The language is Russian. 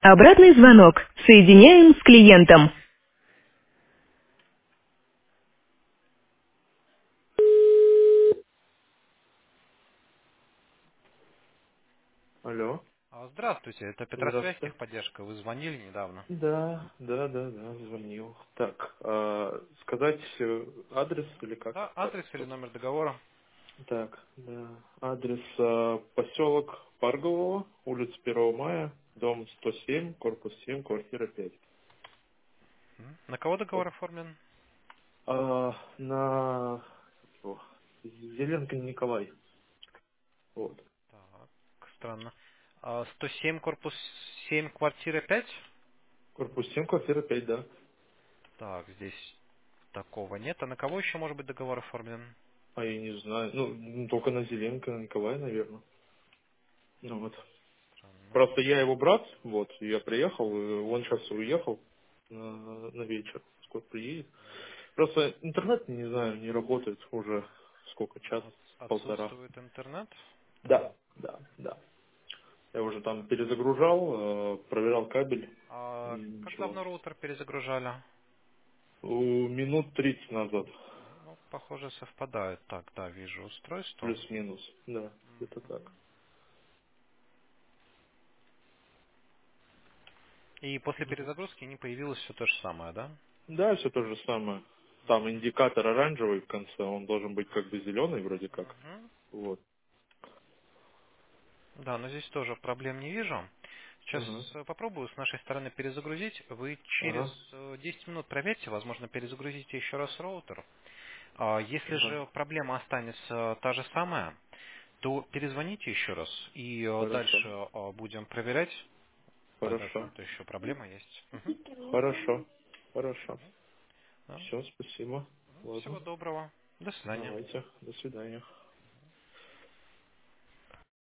Обратный звонок. Соединяем с клиентом. Алло, Здравствуйте, это Петросвязь, здравствуйте. техподдержка. Вы звонили недавно. Да, звонил. Так, сказать адрес или как? Да, Как? адрес или номер договора? Так, да. Адрес поселок Паргового, улица 1 мая, дом 107, корпус 7, квартира 5. На кого Вот. договор оформлен? На о, Зеленко Николай. Вот. Так, странно. 107, корпус 7, квартира 5? Корпус 7, квартира 5, да. Так, здесь такого нет. А на кого еще может быть договор оформлен? А я не знаю. Ну, только на Зеленко Николай, наверное. Ну вот. Странно. Просто я его брат, вот, я приехал, и он сейчас уехал на вечер, скоро приедет. Просто интернет, не знаю, не работает уже сколько, час, полтора. Отсутствует интернет? Да, да. Я уже там перезагружал, проверял кабель, и А как ничего. давно роутер перезагружали? Минут 30 назад, Ну, похоже, совпадает. Так, да, вижу устройство. плюс-минус, да, это так. И после перезагрузки не появилось все то же самое, да? Да, все то же самое. Там индикатор оранжевый в конце, он должен быть как бы зеленый вроде как. Мгм. Вот. Да, но здесь тоже проблем не вижу. Сейчас Ага. попробую с нашей стороны перезагрузить. Вы через Ага. 10 минут проверьте, возможно, перезагрузите еще раз роутер. Если Ага. же проблема останется та же самая, то перезвоните еще раз и Хорошо. дальше будем проверять. Хорошо. Возможно, еще проблема есть. Мгм. Хорошо. Хорошо. Да. Все, спасибо. Всего Ладно. доброго. До свидания. Давайте. До свидания.